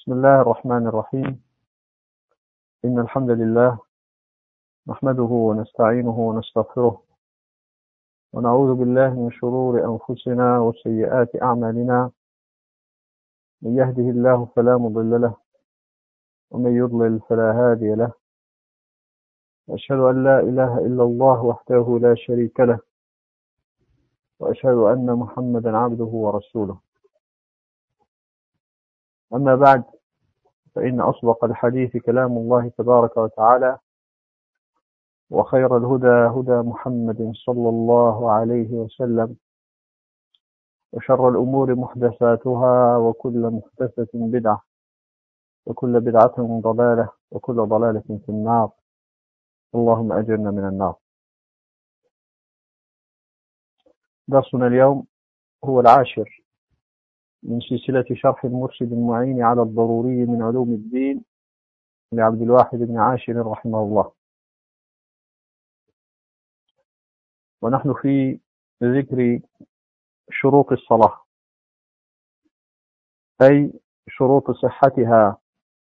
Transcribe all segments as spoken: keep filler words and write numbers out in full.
بسم الله الرحمن الرحيم. إن الحمد لله نحمده ونستعينه ونستغفره ونعوذ بالله من شرور أنفسنا وسيئات أعمالنا. من يهده الله فلا مضل له ومن يضلل فلا هادي له. وأشهد أن لا إله إلا الله وحده لا شريك له، وأشهد أن محمدا عبده ورسوله. أما بعد، فإن أصدق الحديث كلام الله تبارك وتعالى، وخير الهدى هدى محمد صلى الله عليه وسلم، وشر الأمور محدثاتها، وكل محدثة بدعة، وكل بدعة ضلالة، وكل ضلالة في النار. اللهم أجرنا من النار. درسنا اليوم هو العاشر من سلسلة شرح المرشد المعين على الضروري من علوم الدين لعبد الواحد بن عاشر رحمه الله. ونحن في ذكر شروط الصلاة، أي شروط صحتها،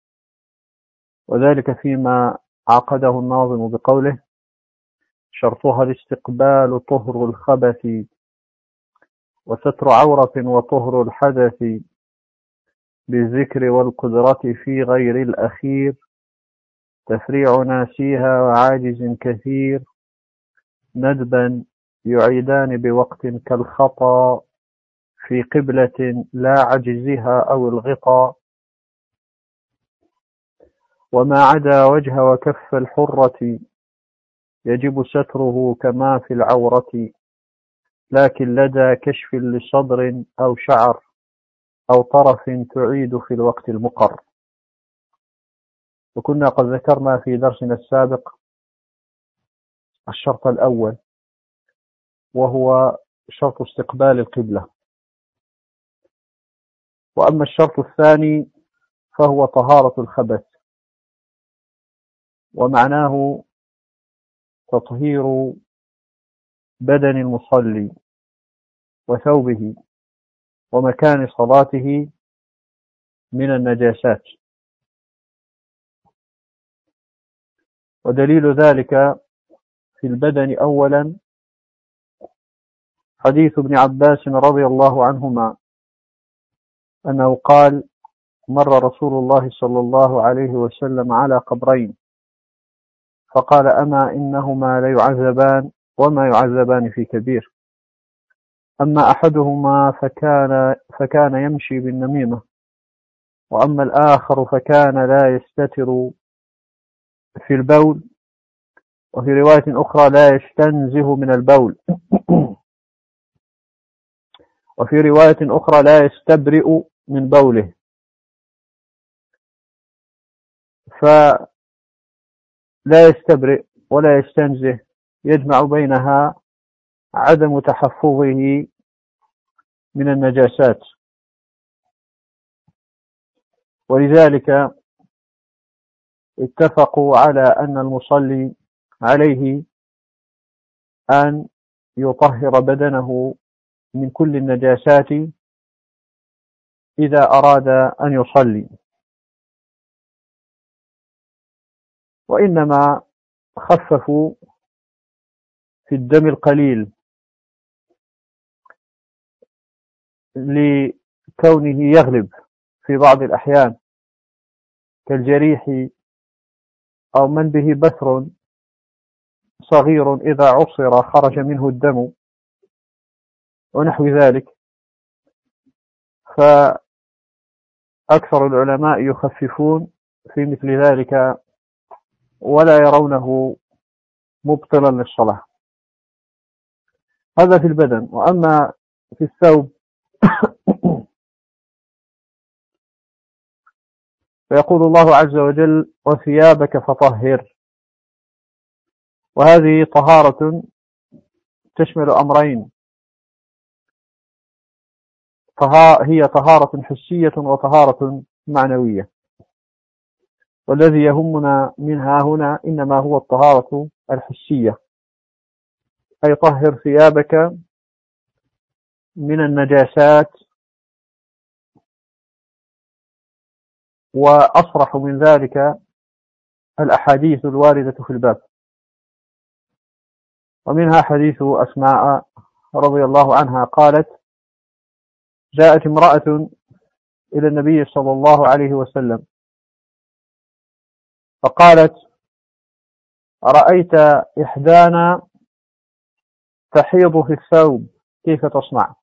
وذلك فيما عقده الناظم بقوله: شرطها الاستقبال طهر الخبث، وستر عورة وطهر الحدث، بالذكر والقدرة في غير الأخير، تفريع ناسيها وعاجز كثير، ندبا يعيدان بوقت كالخطأ، في قبلة لا عجزها أو الغطاء، وما عدا وجه وكف الحرة، يجب ستره كما في العورة، لكن لدى كشف لصدر أو شعر أو طرف تعيد في الوقت المقر. وكنا قد ذكرنا في درسنا السابق الشرط الأول، وهو شرط استقبال القبلة. وأما الشرط الثاني فهو طهارة الخبث، ومعناه تطهير بدن المصلي وثوبه ومكان صلاته من النجاسات. ودليل ذلك في البدن أولا حديث ابن عباس رضي الله عنهما أنه قال: مر رسول الله صلى الله عليه وسلم على قبرين، فقال: أما إنهما ليعذبان وما يعذبان في كبير، أما أحدهما فكان, فكان يمشي بالنميمة، وأما الآخر فكان لا يستتر في البول، وفي رواية أخرى لا يستنزه من البول، وفي رواية أخرى لا يستبرئ من بوله. فلا يستبرئ ولا يستنزه يجمع بينها عدم تحفظه من النجاسات، ولذلك اتفقوا على أن المصلي عليه أن يطهر بدنه من كل النجاسات إذا أراد أن يصلي، وإنما خففوا في الدم القليل لكونه يغلب في بعض الأحيان، كالجريح أو من به بثر صغير إذا عصر خرج منه الدم ونحو ذلك. فأكثر العلماء يخففون في مثل ذلك ولا يرونه مبطلا للصلاة. هذا في البدن. وأما في الثوب فيقول الله عز وجل: وثيابك فطهر. وهذه طهارة تشمل أمرين: هي طهارة حسية وطهارة معنوية، والذي يهمنا منها هنا إنما هو الطهارة الحسية، أي طهر ثيابك من النجاسات وأصرح من ذلك الأحاديث الواردة في الباب، ومنها حديث أسماء رضي الله عنها قالت: جاءت امرأة إلى النبي صلى الله عليه وسلم فقالت: أرأيت إحدانا تحيض في الثوب كيف تصنع؟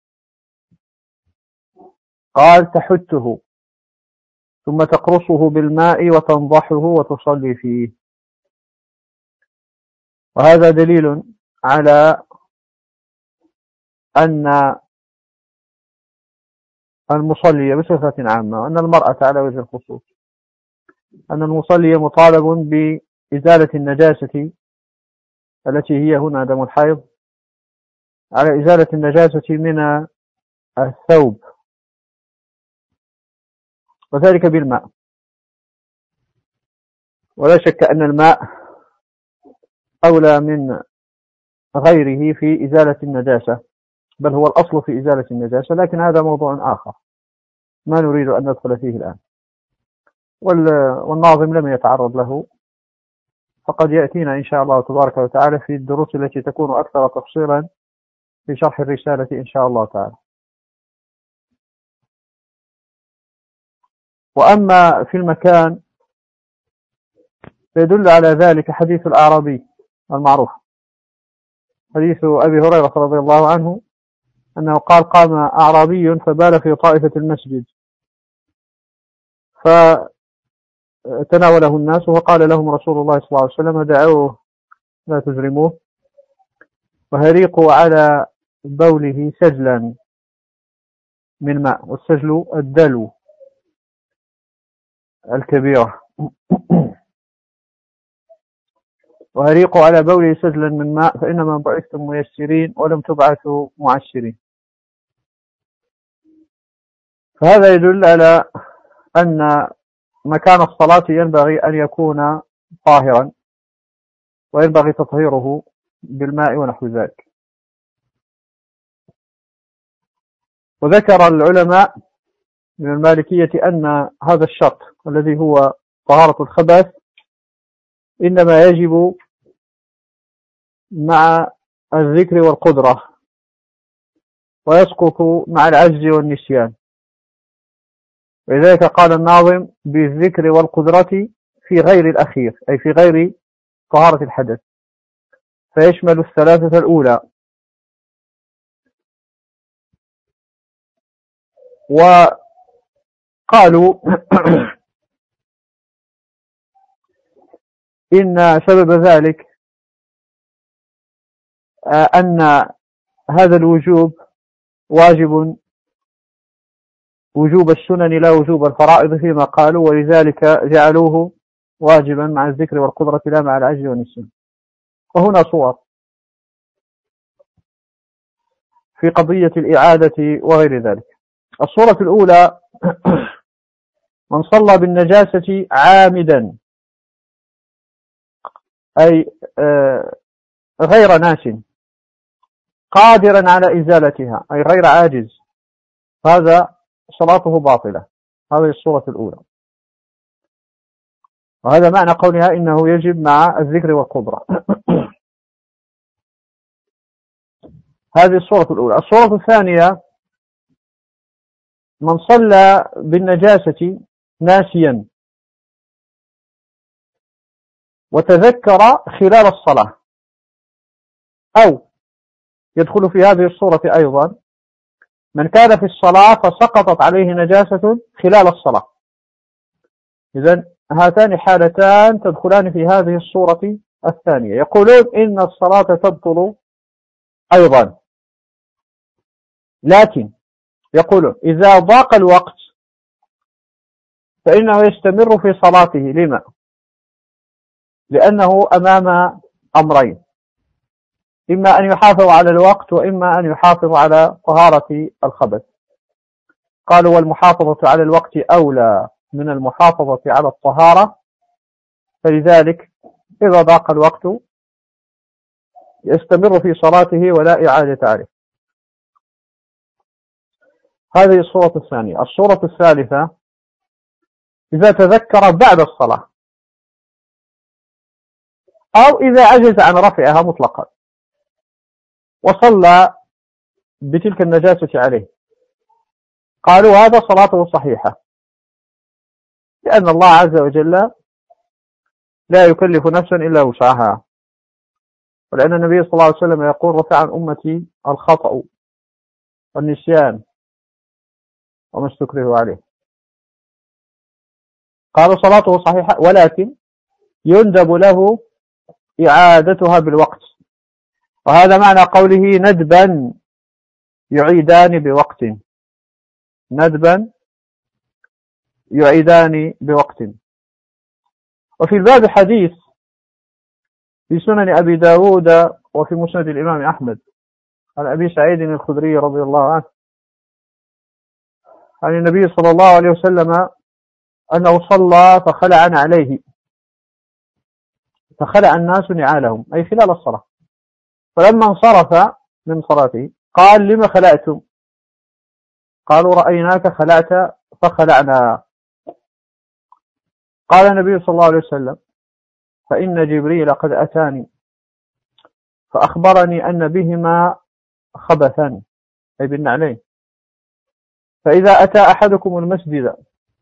قال: تحته ثم تقرصه بالماء وتنضحه وتصلي فيه. وهذا دليل على أن المصلي بصفة عامة، أن المرأة على وجه الخصوص، أن المصلي مطالب بإزالة النجاسة التي هي هنا دم الحيض، على إزالة النجاسة من الثوب، وذلك بالماء. ولا شك أن الماء أولى من غيره في إزالة النجاسة، بل هو الأصل في إزالة النجاسة، لكن هذا موضوع آخر ما نريد أن ندخل فيه الآن، والناظم لم يتعرض له، فقد يأتينا إن شاء الله تبارك وتعالى في الدروس التي تكون أكثر تفصيلا في شرح الرسالة إن شاء الله تعالى. وأما في المكان فيدل على ذلك حديث الأعرابي المعروف، حديث أبي هريرة رضي الله عنه أنه قال: قام أعرابي فبال في طائفة المسجد فتناوله الناس، وقال لهم رسول الله صلى الله عليه وسلم: دعوه لا تجرموه، وهريقوا على بوله سجلا من ماء، والسجل الدلو الكبيرة، وهريقوا على بوله سجلا من ماء فإنما بعثتم ميسرين ولم تبعثوا معسرين. فهذا يدل على أن مكان الصلاة ينبغي أن يكون طاهرا، وينبغي تطهيره بالماء ونحو ذلك. وذكر العلماء من المالكية أن هذا الشرط الذي هو طهارة الخبث إنما يجب مع الذكر والقدرة، ويسقط مع العجز والنسيان. ولذلك قال الناظم: بالذكر والقدرة في غير الأخير، أي في غير طهارة الحدث، فيشمل الثلاثة الأولى. وقالوا إن سبب ذلك أن هذا الوجوب واجب وجوب السنن لا وجوب الفرائض فيما قالوا، ولذلك جعلوه واجبا مع الذكر والقدرة لا مع العجز والنسيان. وهنا صور في قضية الإعادة وغير ذلك. الصورة الأولى: من صلى بالنجاسة عامدا، أي غير ناس، قادرا على إزالتها، أي غير عاجز، هذا صلاته باطلة. هذه الصورة الأولى، وهذا معنى قولها إنه يجب مع الذكر والقدرة. هذه الصورة الأولى. الصورة الثانية: من صلى بالنجاسة ناسيا وتذكر خلال الصلاة، أو يدخل في هذه الصورة أيضا من كان في الصلاة فسقطت عليه نجاسة خلال الصلاة. إذن هاتان حالتان تدخلان في هذه الصورة الثانية. يقولون إن الصلاة تبطل أيضا، لكن يقولون إذا ضاق الوقت فإنه يستمر في صلاته. لما؟ لأنه أمام أمرين: إما أن يحافظ على الوقت، وإما أن يحافظ على طهارة الخبث. قالوا: والمحافظة على الوقت أولى من المحافظة على الطهارة، فلذلك إذا ضاق الوقت يستمر في صلاته ولا إعادة عليه. هذه الصورة الثانية. الصورة الثالثة: إذا تذكر بعد الصلاة، أو إذا عجز عن رفعها مطلقا وصلى بتلك النجاسة عليه، قالوا هذا صلاته صحيحة، لأن الله عز وجل لا يكلف نفسا إلا وسعها، ولأن النبي صلى الله عليه وسلم يقول رفع عن أمتي الخطأ والنسيان وما استكرهوا عليه. قالوا صلاته صحيحة، ولكن يندب له إعادتها بالوقت، وهذا معنى قوله ندبا يعيدان بوقت، ندبا يعيدان بوقت. وفي الباب حديث في سنن أبي داود وفي مسند الإمام أحمد عن أبي سعيد الخدري رضي الله عنه عن النبي صلى الله عليه وسلم أنه صلى فخلع عليه، فخلع الناس نعالهم أي خلال الصلاة، فلما انصرف من صلاته قال لما خلعتم؟ قالوا رأيناك خلعت فخلعنا. قال النبي صلى الله عليه وسلم فإن جبريل قد أتاني فأخبرني أن بهما خبثا أي بالنعلين، فإذا أتى أحدكم المسجد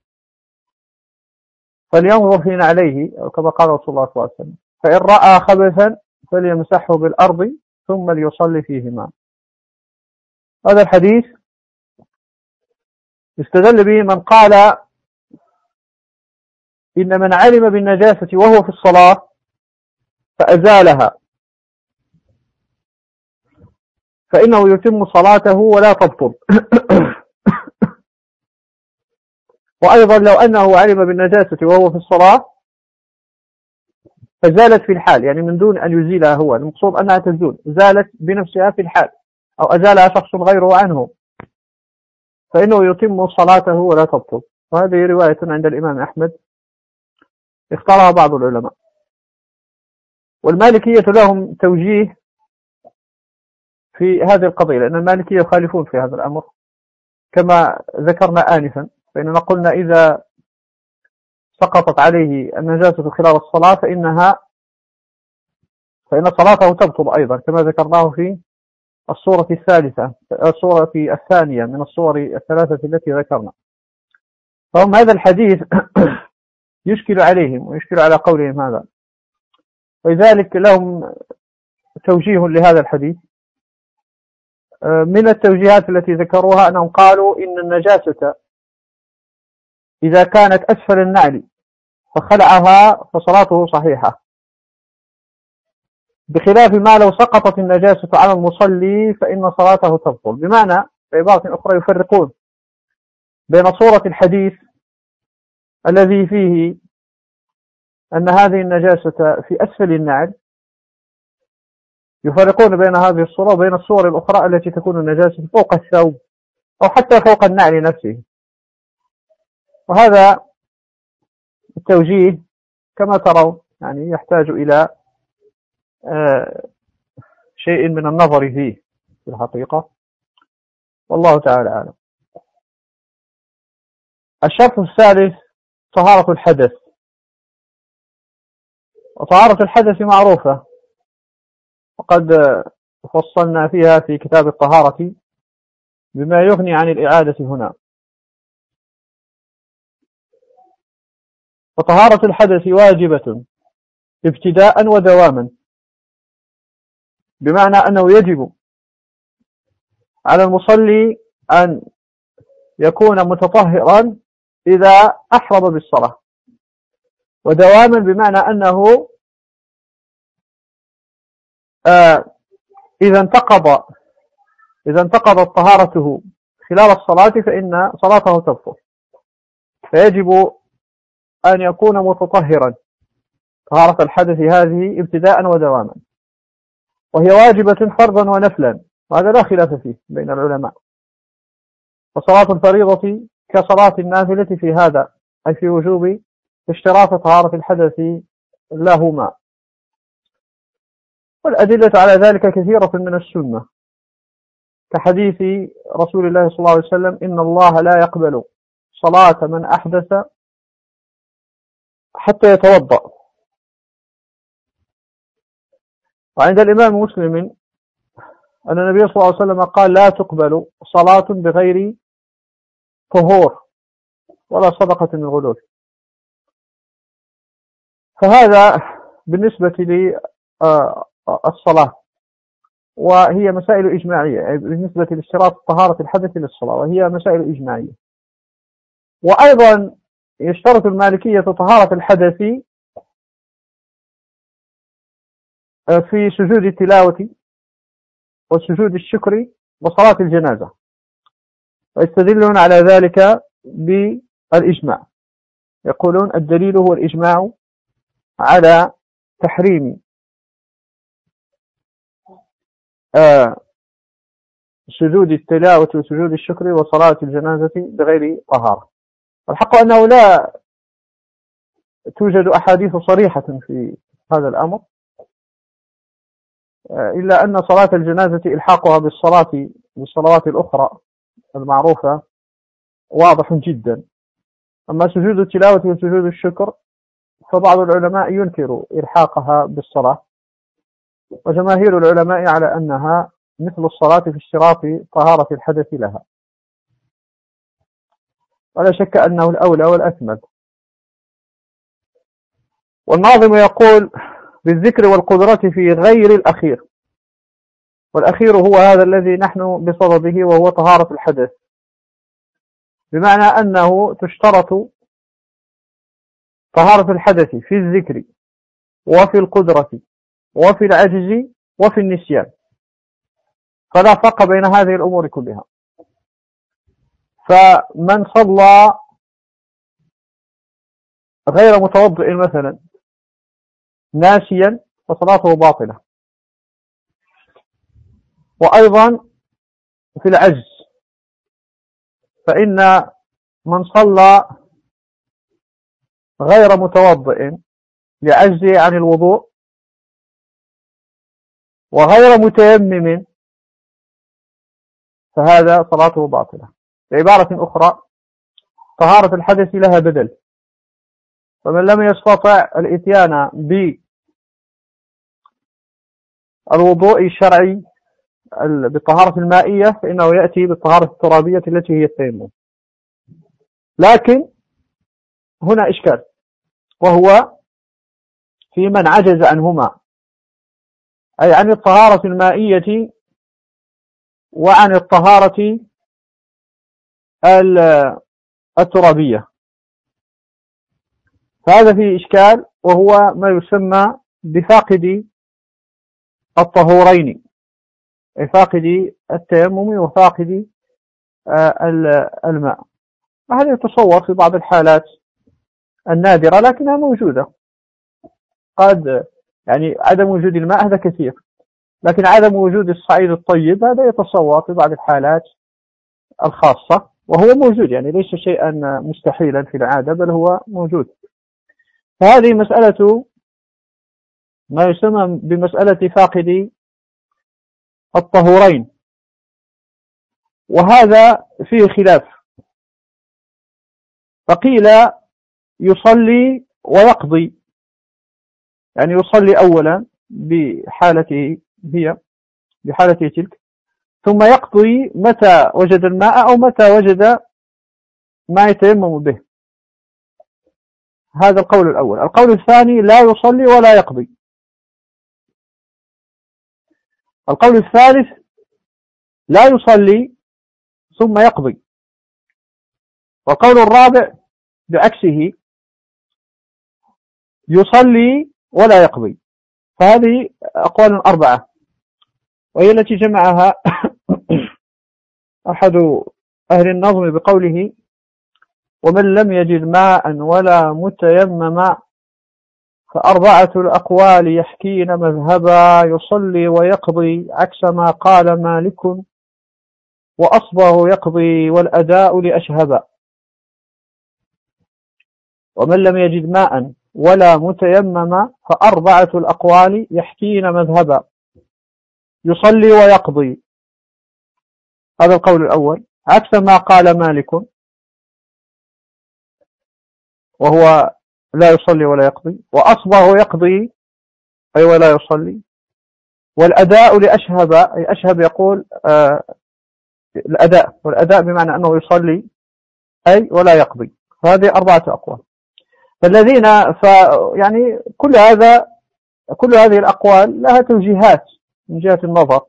فلينظر في نعليه، أو كما قال رسول الله صلى الله عليه وسلم، فإن رأى خبثا فليمسحه بالأرض ثم ليصلي فيهما. هذا الحديث استدل به من قال إن من علم بالنجاسة وهو في الصلاة فأزالها فإنه يتم صلاته ولا تبطل. وأيضا لو أنه علم بالنجاسة وهو في الصلاة فزالت في الحال، يعني من دون أن يزيلها هو، المقصود أنها تزول، زالت بنفسها في الحال، أو أزالها شخص غيره عنه، فإنه يتم صلاته ولا تبطل. وهذه رواية عند الإمام أحمد اختارها بعض العلماء. والمالكية لهم توجيه في هذه القضية، لأن المالكية يخالفون في هذا الأمر كما ذكرنا آنفا، فإننا قلنا إذا سقطت عليه النجاسة خلال الصلاة فإنها فإن صلاته تبطل أيضا، كما ذكرناه في الصورة الثالثة الصورة الثانية من الصور الثلاثة التي ذكرنا. فهم هذا الحديث يشكل عليهم ويشكل على قولهم هذا، ولذلك لهم توجيه لهذا الحديث. من التوجيهات التي ذكروها أنهم قالوا إن النجاسة إذا كانت أسفل النعل فخلعها فصلاته صحيحة، بخلاف ما لو سقطت النجاسة على المصلي فإن صلاته تبطل. بمعنى بعبارة أخرى يفرقون بين صورة الحديث الذي فيه أن هذه النجاسة في أسفل النعل، يفرقون بين هذه الصورة وبين الصور الأخرى التي تكون النجاسة فوق الثوب أو حتى فوق النعل نفسه. وهذا التوجيه كما ترون يعني يحتاج إلى شيء من النظر فيه في الحقيقة، والله تعالى أعلم. الشرط الثالث طهارة الحدث. وطهارة الحدث معروفة، وقد فصلنا فيها في كتاب الطهارة بما يغني عن الإعادة هنا. وطهارة الحدث واجبة ابتداء ودواما، بمعنى أنه يجب على المصلي أن يكون متطهرا إذا أحرم بالصلاة، ودواما بمعنى أنه آه إذا انتقض إذا انتقضت طهارته خلال الصلاة فإن صلاته تبطل، فيجب أن يكون متطهرا. طهارة الحدث هذه ابتداء ودواما، وهي واجبة فرضا ونفلا، وهذا لا خلاف فيه بين العلماء. فصلاة الفريضة كصلاة النافلة في هذا، أي في وجوب اشتراط طهارة الحدث لهما. والأدلة على ذلك كثيرة من السنة، كحديث رسول الله صلى الله عليه وسلم إن الله لا يقبل صلاة من أحدث حتى يتوضأ. وعند الإمام مسلم أن النبي صلى الله عليه وسلم قال لا تقبل صلاة بغير طهور ولا صدقة من غلول. فهذا بالنسبة للصلاة، وهي مسائل إجماعية بالنسبة لاشتراط طهارة الحدث للصلاة، وهي مسائل إجماعية. وأيضا يشترط المالكية طهارة الحدث في سجود التلاوة وسجود الشكر وصلاة الجنازة، ويستدلون على ذلك بالإجماع. يقولون الدليل هو الإجماع على تحريم آه سجود التلاوة وسجود الشكر وصلاة الجنازة بغير طهارة. الحق أنه لا توجد أحاديث صريحة في هذا الأمر، آه إلا أن صلاة الجنازة إلحاقها بالصلاة بالصلوات الأخرى المعروفة واضح جدا. أما سجود التلاوة وسجود الشكر فبعض العلماء ينكر إلحاقها بالصلاة، وجماهير العلماء على أنها مثل الصلاة في اشتراط طهارة الحدث لها، ولا شك أنه الأولى والأكمل. والناظم يقول بالذكر والقدرة في غير الأخير، والأخير هو هذا الذي نحن بصدده وهو طهارة الحدث، بمعنى أنه تشترط طهارة الحدث في الذكر وفي القدرة وفي العجز وفي النسيان، فلا فرق بين هذه الأمور كلها. فمن صلى غير متوضئ مثلا ناسيا فصلاته باطلة. وأيضا في العجز، فإن من صلى غير متوضئ لعجزه عن الوضوء وغير متيمم فهذا صلاته باطلة. بعبارة أخرى طهارة الحدث لها بدل، فمن لم يستطع الإتيان بالوضوء الشرعي بالطهارة المائية فإنه يأتي بالطهارة الترابية التي هي التيمم. لكن هنا إشكال، وهو في من عجز عنهما، أي عن الطهارة المائية وعن الطهارة الترابية، فهذا فيه إشكال، وهو ما يسمى بفاقد الطهورين، أي فاقد التيمم وفاقد الماء. هذا يتصور في بعض الحالات النادرة لكنها موجودة. قد يعني عدم وجود الماء هذا كثير، لكن عدم وجود الصعيد الطيب هذا يتصور في بعض الحالات الخاصة، وهو موجود، يعني ليس شيئا مستحيلا في العادة بل هو موجود. فهذه مسألة ما يسمى بمسألة فاقد الطهورين، وهذا فيه خلاف. فقيل يصلي ويقضي، يعني يصلي أولا بحالته هي بحالته تلك، ثم يقضي متى وجد الماء أو متى وجد ما يتيمم به. هذا القول الأول. القول الثاني لا يصلي ولا يقضي. القول الثالث لا يصلي ثم يقضي. والقول الرابع بعكسه يصلي ولا يقضي. فهذه أقوال أربعة، وهي التي جمعها أحد أهل النظم بقوله ومن لم يجد ماء ولا متيمم فأربعة الأقوال يحكين مذهبا يصلي ويقضي عكس ما قال مالك وأصبه يقضي والأداء لأشهبا. ومن لم يجد ماء ولا متيمم فأربعة الأقوال يحكين مذهبا يصلي ويقضي، هذا القول الأول، عكس ما قال مالك وهو لا يصلي ولا يقضي، وأصبغ يقضي أي ولا يصلي، والأداء لأشهب أي أشهب يقول آه الأداء، والأداء بمعنى أنه يصلي أي ولا يقضي. هذه أربعة أقوال. فالذين ف يعني كل هذا كل هذه الأقوال لها توجيهات من جهة النظر.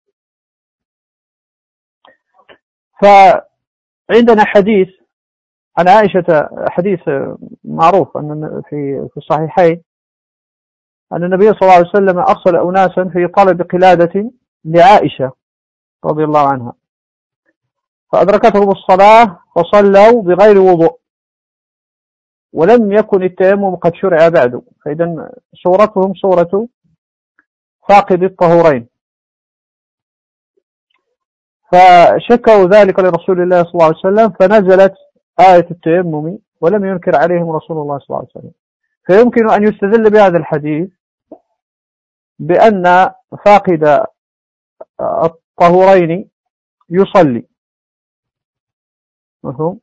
فعندنا حديث عن عائشة، حديث معروف أن في في الصحيحين أن النبي صلى الله عليه وسلم أرسل أناسا في طلب قلادة لعائشة رضي الله عنها، فأدركتهم الصلاة فصلوا بغير وضوء، ولم يكن التيمم قد شرع بعد، فإذا صورتهم صورة فاقد الطهورين. فشكوا ذلك لرسول الله صلى الله عليه وسلم، فنزلت آية التيمم ولم ينكر عليهم رسول الله صلى الله عليه وسلم. فيمكن أن يستدل بهذا الحديث بأن فاقد الطهورين يصلي، مفهوم؟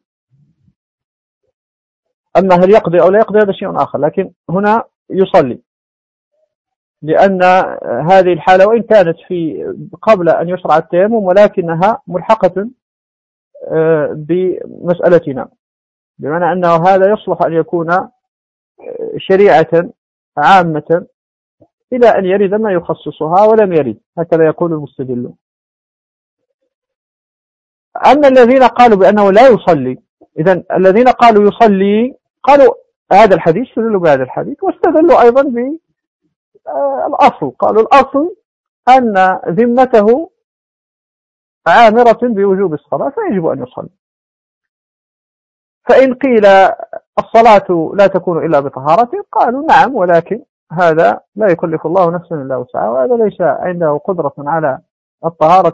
أما هل يقضي أو لا يقضي هذا شيء آخر، لكن هنا يصلي، لأن هذه الحالة وإن كانت في قبل أن يشرع التيمم ولكنها ملحقة بمسألتنا، بمعنى أنه هذا يصلح أن يكون شريعة عامة إلى أن يرد ما يخصصها ولم يرد، هكذا يقول المستدل. أما الذين قالوا بأنه لا يصلي، إذن الذين قالوا يصلي قالوا هذا الحديث، استدلوا بهذا الحديث، واستدلوا أيضا بالأصل، قالوا الأصل أن ذمته عامرة بوجوب الصلاة فيجب أن يصلي. فإن قيل الصلاة لا تكون إلا بطهارة قالوا نعم، ولكن هذا لا يكلف الله نفسا إلا وسعها، وهذا ليس عنده قدرة على الطهارة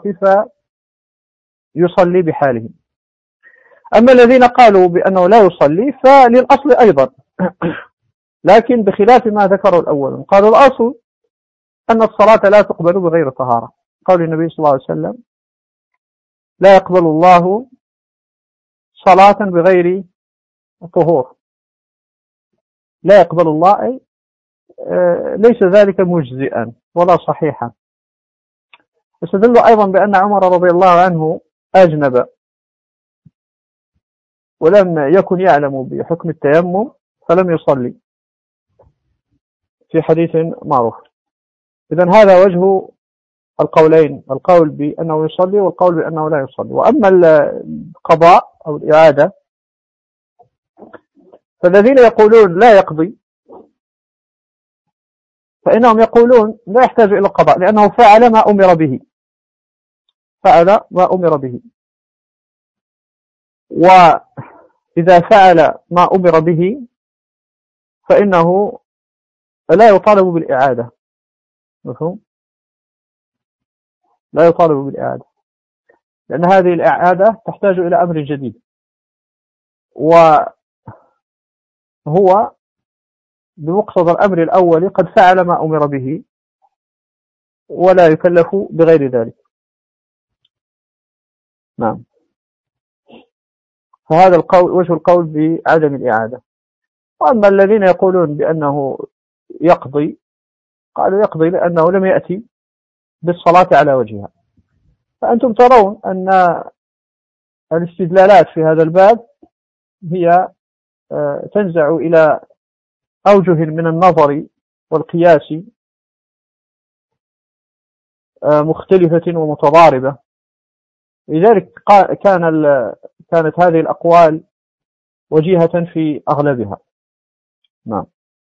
فيصلي بحاله. أما الذين قالوا بأنه لا يصلي فللأصل أيضا لكن بخلاف ما ذكروا الأول، قالوا الأصل أن الصلاة لا تقبل بغير طهارة، قول النبي صلى الله عليه وسلم لا يقبل الله صلاة بغير طهور، لا يقبل الله أي ليس ذلك مجزئا ولا صحيحا. استدلوا أيضا بأن عمر رضي الله عنه أجنب ولم يكن يعلم بحكم التيمم فلم يصلي في حديث معروف. إذن هذا وجه القولين، القول بأنه يصلي والقول بأنه لا يصلي. وأما القضاء أو الإعادة فالذين يقولون لا يقضي فإنهم يقولون لا يحتاج إلى القضاء لأنه فعل ما أمر به، فعل ما أمر به، وإذا فعل ما أمر به فإنه لا يطالب بالإعادة، مفهوم؟ لا يطالب بالإعادة لأن هذه الإعادة تحتاج إلى أمر جديد، وهو بمقتضى الأمر الأول قد فعل ما أمر به ولا يكلف بغير ذلك. نعم، فهذا القول وجه القول بعدم الإعادة. وأما الذين يقولون بأنه يقضي قالوا يقضي لأنه لم يأتي بالصلاة على وجهها. فأنتم ترون أن الاستدلالات في هذا الباب هي تنزع إلى أوجه من النظر والقياس مختلفة ومتضاربة، لذلك كان كانت هذه الأقوال وجيهة في أغلبها. نعم.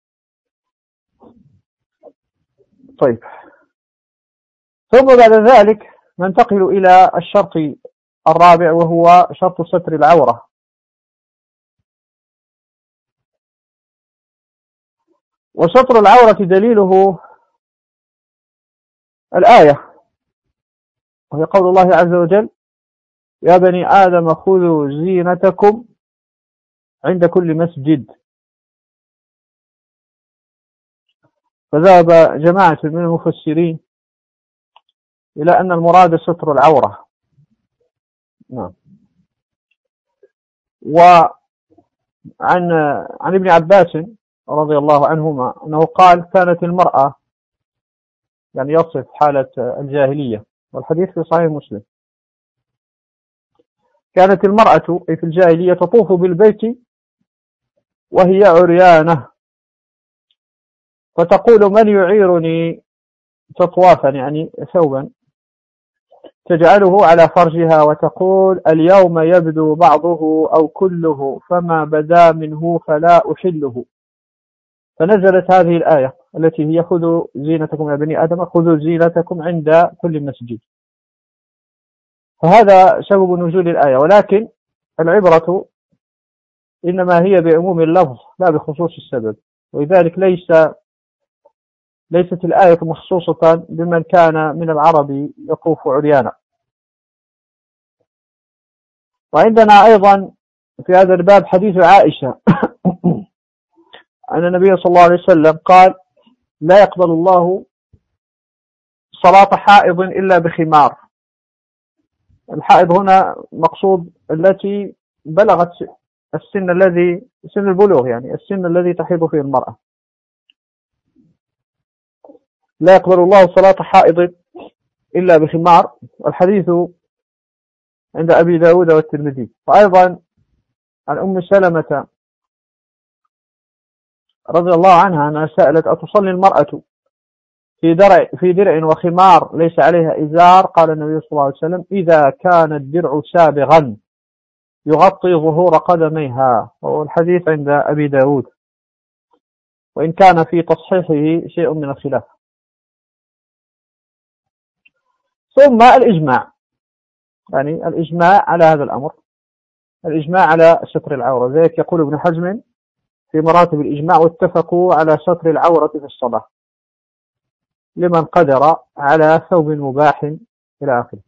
طيب، ثم بعد ذلك ننتقل إلى الشرط الرابع وهو شرط ستر العورة. وستر العورة دليله الآية، وهي قول الله عز وجل يا بني آدم خذوا زينتكم عند كل مسجد. فذهب جماعة من المفسرين إلى أن المراد ستر العورة. نعم. وعن عن ابن عباس رضي الله عنهما أنه قال كانت المرأة، يعني يصف حالة الجاهلية، والحديث في صحيح مسلم، كانت المرأة في الجاهلية تطوف بالبيت وهي عريانة فتقول من يعيرني تطوافا، يعني ثوبا، تجعله على فرجها وتقول اليوم يبدو بعضه أو كله فما بدا منه فلا أحله. فنزلت هذه الآية التي هي خذوا زينتكم يا بني آدم خذوا زينتكم عند كل مسجد. فهذا سبب نزول الآية، ولكن العبرة إنما هي بعموم اللفظ لا بخصوص السبب، ولذلك ليس ليست الآية مخصوصة بمن كان من العرب يطوف عريانا. وعندنا أيضا في هذا الباب حديث عائشة أن النبي صلى الله عليه وسلم قال لا يقبل الله صلاة حائض إلا بخمار. الحائض هنا مقصود التي بلغت السن الذي سن البلوغ، يعني السن الذي تحيض فيه المرأة. لا يقبل الله صلاة حائض إلا بخمار، والحديث عند أبي داود والترمذي. وأيضا عن أم سلمة رضي الله عنها أنها سألت أتصلي المرأة في درع في درع وخمار ليس عليها إزار؟ قال النبي صلى الله عليه وسلم إذا كان الدرع سابغا يغطي ظهور قدميها. والحديث عند أبي داود، وإن كان في تصحيحه شيء من الخلاف. ثم الإجماع، يعني الإجماع على هذا الأمر، الإجماع على ستر العورة. ذلك يقول ابن حزم في مراتب الإجماع واتفقوا على ستر العورة في الصلاة لمن قدر على ثوب مباح إلى آخره.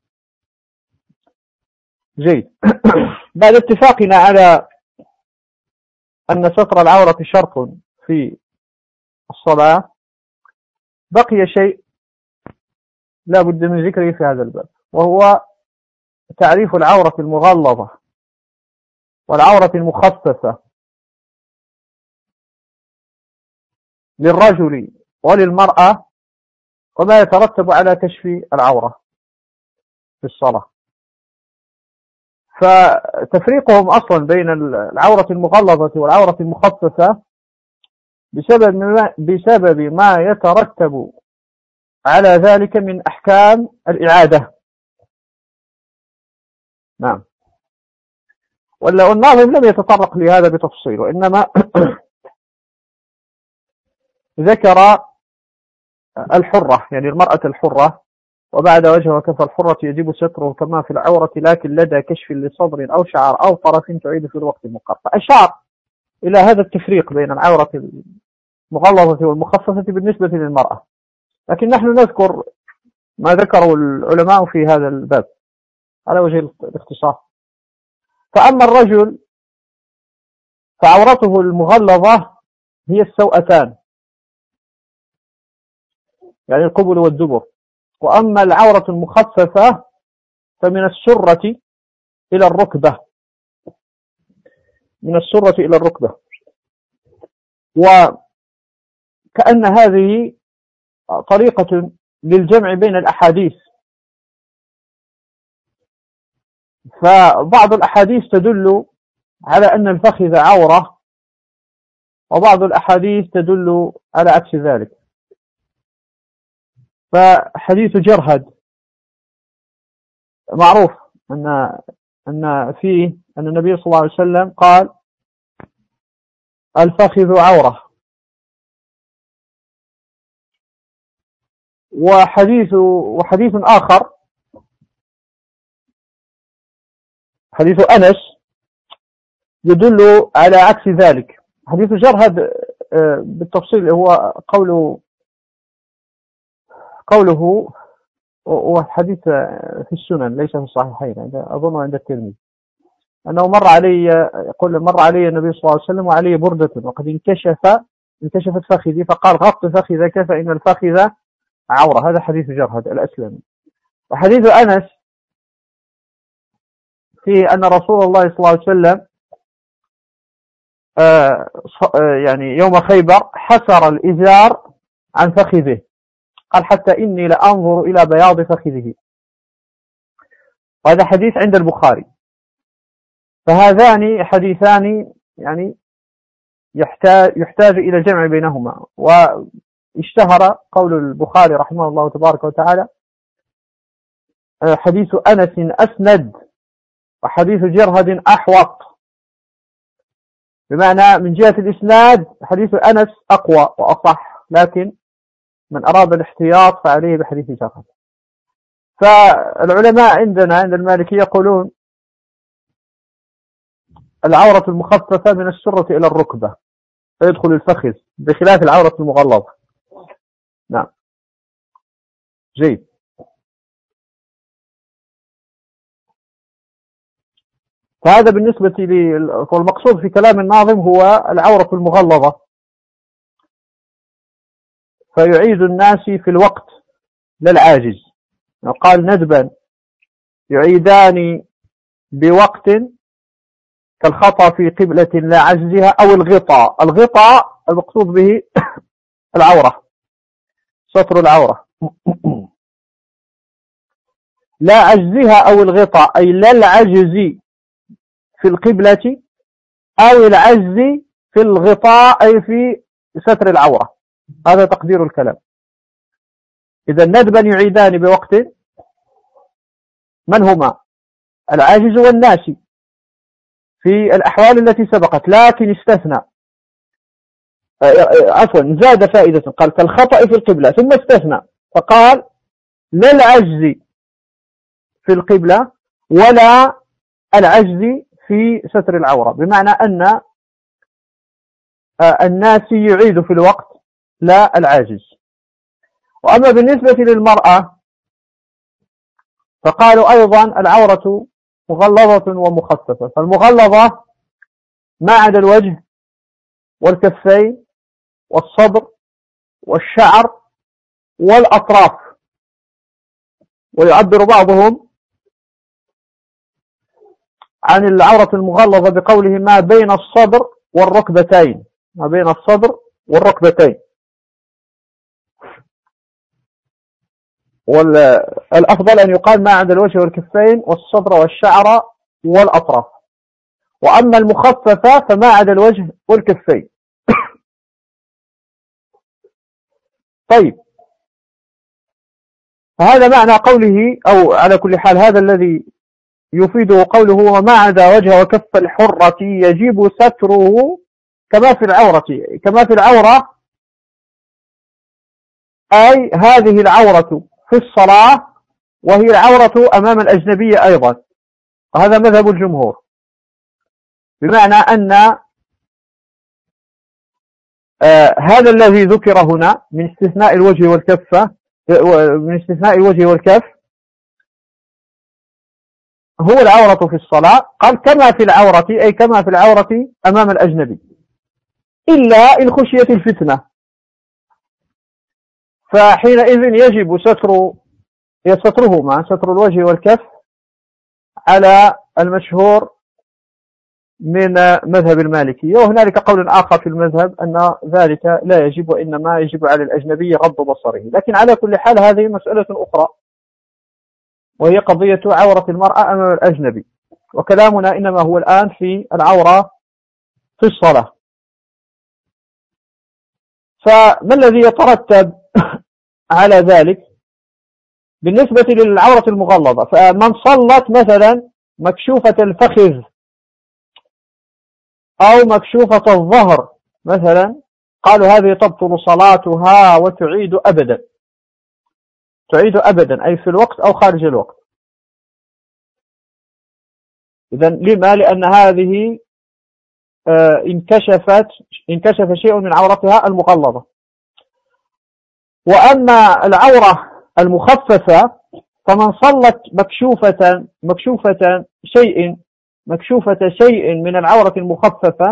جيد. بعد اتفاقنا على أن ستر العورة شرط في الصلاة، بقي شيء لا بد من ذكره في هذا الباب، وهو تعريف العورة المغلظة والعورة المخففة للرجل وللمرأة، وما يترتب على كشف العورة في الصلاة. فتفريقهم أصلا بين العورة المغلظة والعورة المخففة بسبب ما, بسبب ما يترتب على ذلك من أحكام الإعادة. نعم. والناظم لم يتطرق لهذا بتفصيل، وإنما ذكر الحرة، يعني المرأة الحرة، وبعد وجه وكف الحرة يجب ستره كما في العورة، لكن لدى كشف لصدر أو شعر أو طرف تعيد في الوقت المقرر. فأشار إلى هذا التفريق بين العورة المغلظة والمخففة بالنسبة للمرأة، لكن نحن نذكر ما ذكره العلماء في هذا الباب على وجه الاختصار. فأما الرجل فعورته المغلظة هي السوأتان، يعني القبل والدبر. وأما العورة المخففة فمن السرة إلى الركبة، من السرة إلى الركبة. وكأن هذه طريقة للجمع بين الأحاديث، فبعض الأحاديث تدل على أن الفخذ عورة، وبعض الأحاديث تدل على عكس ذلك. فحديث جرهد معروف أن أن فيه أن النبي صلى الله عليه وسلم قال الفخذ عورة. وحديث وحديث آخر حديث أنس يدل على عكس ذلك. حديث جرهد بالتفصيل هو قوله قوله وحديث في السنن ليس في الصحيحين، أظن عند الترمذي، أنه مر علي يقول مر علي النبي صلى الله عليه وسلم وعلي بردة وقد انكشف انكشفت فخذي فقال غط فخذك فإن الفخذ عورة. هذا حديث جرهد الأسلمي. وحديث أنس فيه أن رسول الله صلى الله عليه وسلم يعني يوم خيبر حسر الإزار عن فخذه، قال حتى إني لأنظر إلى بياض فخذه. وهذا حديث عند البخاري. فهذان حديثان يعني يحتاج, يحتاج إلى الجمع بينهما. واشتهر قول البخاري رحمه الله تبارك وتعالى حديث أنس أسند وحديث جرهد أحوط، بمعنى من جهة الإسناد حديث أنس أقوى وأصح، لكن من أراد الاحتياط فعليه بحديث جرهد. فالعلماء عندنا عند المالكية يقولون العورة المخففة من السرة إلى الركبة فيدخل الفخذ، بخلاف العورة المغلظة. نعم جيد. فهذا بالنسبة لي، والمقصود في كلام الناظم هو العورة المغلظة، فيعيد الناس في الوقت للعاجز. قال ندبا يعيدان بوقت كالخطأ في قبلة لا عجزها، أو الغطاء. الغطاء المقصود به العورة، ستر العورة. لا عجزها أو الغطاء أي لا العجز في القبلة أو العجز في الغطاء أي في ستر العورة. هذا تقدير الكلام. إذا ندبا يعيدان بوقت، من هما؟ العاجز والناسي في الأحوال التي سبقت، لكن استثنى، عفوا زاد فائدة، قال كالخطأ في القبلة ثم استثنى فقال لا العجز في القبلة ولا العجز في ستر العورة، بمعنى أن الناسي يعيد في الوقت لا العاجز. وأما بالنسبة للمرأة فقالوا أيضا العورة مغلظة ومخففة. فالمغلظة ما عدا الوجه والكفين والصدر والشعر والأطراف. ويعبر بعضهم عن العورة المغلظة بقوله ما بين الصدر والركبتين، ما بين الصدر والركبتين. والأفضل أن يقال ما عدا الوجه والكفين والصدر والشعر والأطراف. وأما المخففة فما عدا الوجه والكفين. طيب، فهذا معنى قوله، أو على كل حال هذا الذي يفيده قوله وما عدا وجه وكف الحرة يجب ستره كما في العورة. كما في العورة أي هذه العورة في الصلاة، وهي العورة أمام الأجنبية أيضا. وهذا مذهب الجمهور، بمعنى أن آه هذا الذي ذكر هنا من استثناء الوجه والكفة، من استثناء الوجه والكف هو العورة في الصلاة. قال كما في العورة أي كما في العورة أمام الأجنبي، إلا إن خشيت الفتنة، فحينئذ يجب ستر سترهما، ستر الوجه والكف، على المشهور من مذهب المالكية. وهنالك قول آخر في المذهب أن ذلك لا يجب، وإنما يجب على الأجنبي غض بصره. لكن على كل حال هذه مسألة أخرى، وهي قضية عورة المرأة أمام الأجنبي. وكلامنا إنما هو الآن في العورة في الصلاة. فما الذي يترتب على ذلك بالنسبة للعورة المغلظة؟ فمن صلت مثلا مكشوفة الفخذ أو مكشوفة الظهر مثلا، قالوا هذه تبطل صلاتها وتعيد أبدا، تعيد أبدا أي في الوقت أو خارج الوقت. إذن لما؟ لأن هذه انكشفت انكشف شيء من عورتها المغلظة. وأما العورة المخففة فمن صلت مكشوفة مكشوفة شيء مكشوفة شيء من العورة المخففة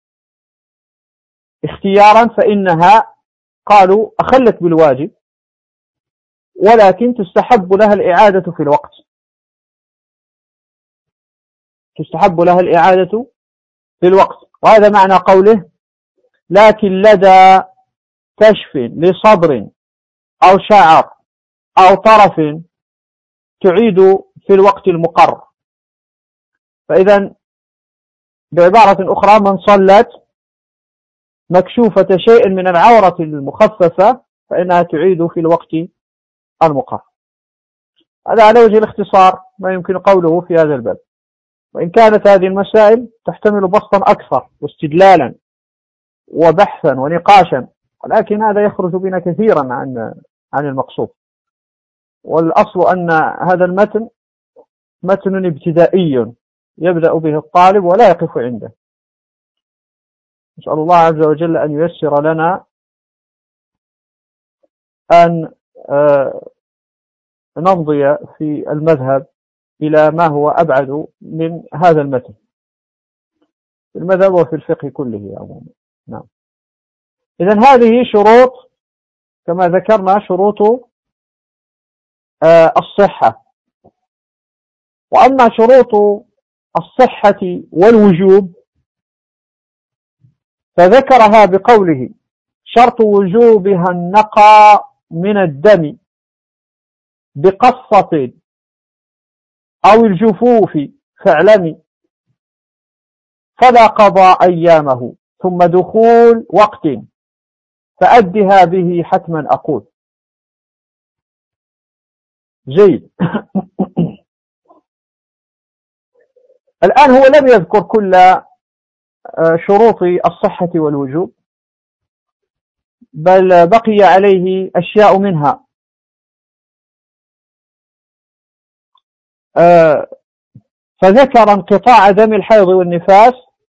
اختيارا فإنها قالوا أخلت بالواجب، ولكن تستحب لها الإعادة في الوقت، تستحب لها الإعادة في الوقت. وهذا معنى قوله لكن لدى كشف لصدر أو شعر أو طرف تعيد في الوقت المقر. فإذا بعبارة أخرى من صلت مكشوفة شيء من العورة المخففة فإنها تعيد في الوقت المقر. هذا على وجه الاختصار ما يمكن قوله في هذا الباب، وإن كانت هذه المسائل تحتمل بسطا أكثر واستدلالا وبحثا ونقاشا، ولكن هذا يخرج بنا كثيرا عن عن المقصود. والأصل أن هذا المتن متن ابتدائي يبدأ به الطالب ولا يقف عنده. نسأل الله عز وجل أن ييسر لنا أن نمضي في المذهب إلى ما هو أبعد من هذا المتن في المذهب وفي الفقه كله عموما. نعم. إذن هذه شروط كما ذكرنا شروط الصحة. وأما شروط الصحة والوجوب فذكرها بقوله شرط وجوبها النقى من الدم بقصة أو الجفوف فاعلمي فلا قضى أيامه ثم دخول وقت فأدها به حتما أقول. جيد. الآن هو لم يذكر كل شروط الصحة والوجوب، بل بقي عليه أشياء منها. فذكر انقطاع دم الحيض والنفاس،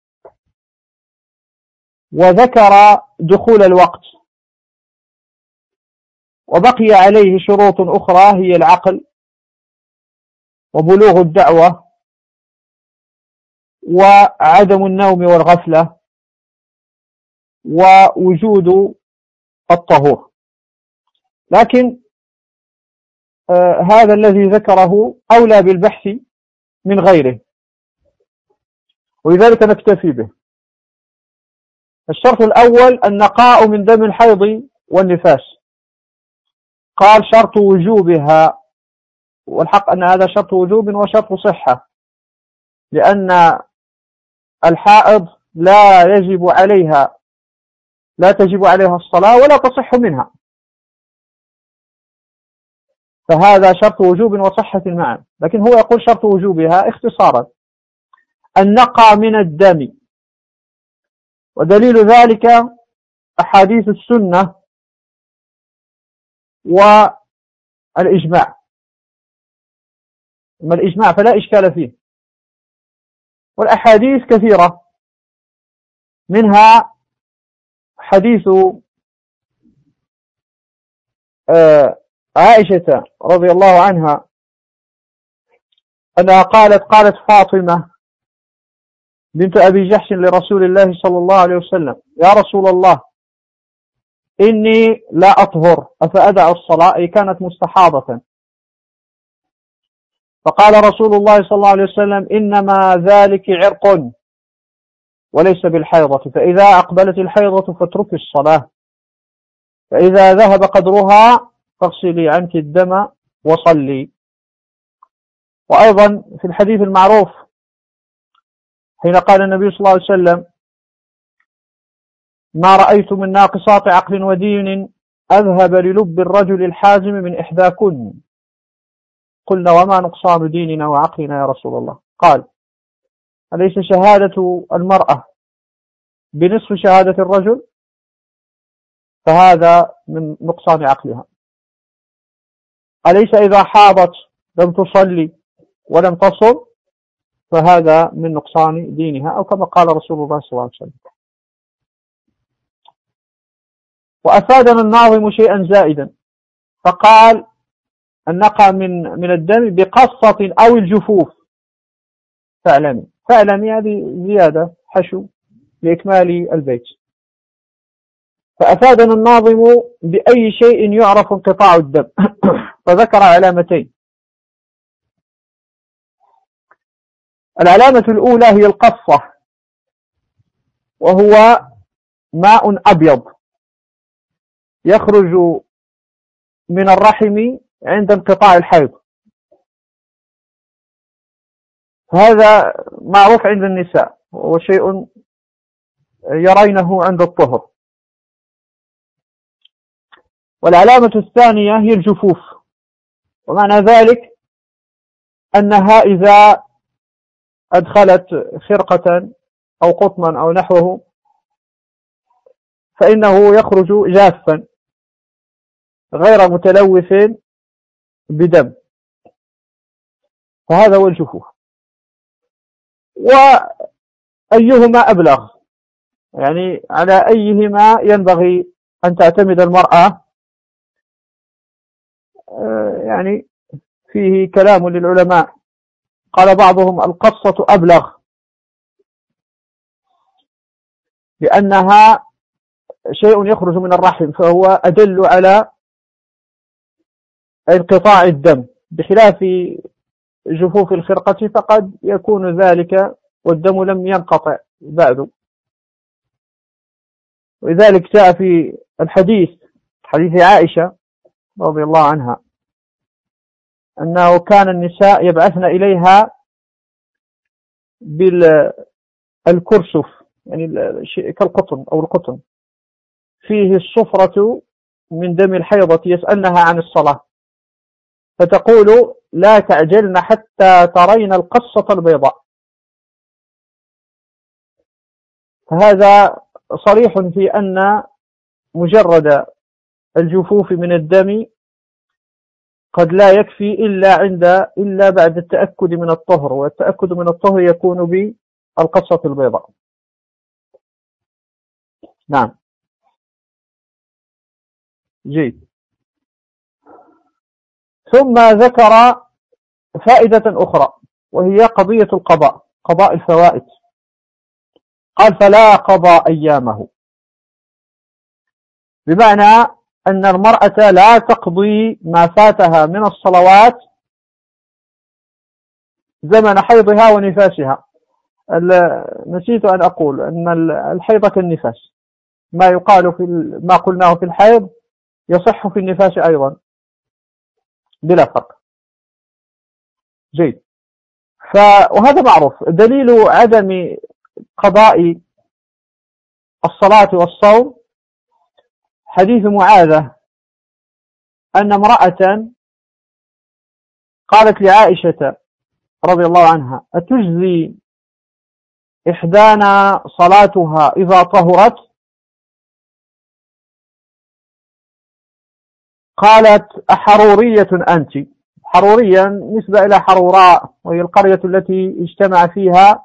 وذكر دخول الوقت، وبقي عليه شروط أخرى هي العقل وبلوغ الدعوة وعدم النوم والغفلة ووجود الطهور. لكن آه هذا الذي ذكره أولى بالبحث من غيره، ولذلك نكتفي به. الشرط الأول النقاء من دم الحيض والنفاس. قال شرط وجوبها، والحق أن هذا شرط وجوب وشرط صحة، لأن الحائض لا يجب عليها لا تجب عليها الصلاة ولا تصح منها، فهذا شرط وجوب وصحة معا. لكن هو يقول شرط وجوبها اختصارا النقى من الدم، ودليل ذلك أحاديث السنة والإجماع. أما الإجماع فلا إشكال فيه، والأحاديث كثيرة، منها حديث عائشة رضي الله عنها أنها قالت قالت فاطمة بنت أبي جحش لرسول الله صلى الله عليه وسلم يا رسول الله إني لا أطهر أفأدع الصلاة؟ أي كانت مستحاضة. فقال رسول الله صلى الله عليه وسلم إنما ذلك عرق وليس بالحيضة، فإذا أقبلت الحيضة فاتركي الصلاة، فإذا ذهب قدرها فاغسلي عنك الدم وصلي. وأيضا في الحديث المعروف حين قال النبي صلى الله عليه وسلم ما رأيت من ناقصات عقل ودين أذهب للب الرجل الحازم من إحداكن. قلنا وما نقصان ديننا وعقلنا يا رسول الله؟ قال أليس شهادة المرأة بنصف شهادة الرجل؟ فهذا من نقصان عقلها. أليس إذا حاضت لم تصلي ولم تصم؟ فهذا من نقصان دينها، أو كما قال رسول الله صلى الله عليه وسلم. وأفادنا الناظم شيئا زائدا فقال النقى من من الدم بقصة أو الجفوف فاعلمي. فاعلمي هذه زيادة حشو لإكمال البيت. فأفادنا الناظم بأي شيء يعرف انقطاع الدم فذكر علامتين. العلامة الأولى هي القصة، وهو ماء أبيض يخرج من الرحم عند انقطاع الحيض. هذا معروف عند النساء وهو شيء يرينه عند الطهر. والعلامة الثانية هي الجفوف، ومعنى ذلك أنها إذا أدخلت خرقة أو قطنا أو نحوه فإنه يخرج جافا غير متلوث بدم، فهذا هو الجفوف. وأيهما أبلغ، يعني على أيهما ينبغي أن تعتمد المرأة، يعني فيه كلام للعلماء. قال بعضهم القصة أبلغ لأنها شيء يخرج من الرحم فهو أدل على انقطاع الدم، بخلاف جفوف الخرقة فقد يكون ذلك والدم لم ينقطع بعد. ولذلك جاء في الحديث حديث عائشة رضي الله عنها أنه كان النساء يبعثن إليها بالكرسف، يعني كالقطن أو القطن فيه الصفرة من دم الحيضة، يسألنها عن الصلاة فتقول لا تعجلن حتى ترين القصة البيضاء. فهذا صريح في أن مجرد الجفوف من الدم قد لا يكفي إلا عند إلا بعد التأكد من الطهر، والتأكد من الطهر يكون بالقصة البيضاء. نعم جيد. ثم ذكر فائدة أخرى وهي قضية القضاء، قضاء الفوائد. قال فلا قضى أيامه، بمعنى أن المرأة لا تقضي ما فاتها من الصلوات زمن حيضها ونفاسها. نسيت أن أقول أن الحيض كالنفاس، ما يقال في ما قلناه في الحيض يصح في النفاس أيضا بلا فرق. جيد. ف... وهذا معروف. دليل عدم قضاء الصلاة والصوم حديث معاذة أن امرأة قالت لعائشة رضي الله عنها أتجزي إحدانا صلاتها إذا طهرت؟ قالت أحرورية أنت؟ حروريا نسبة إلى حروراء، وهي القرية التي اجتمع فيها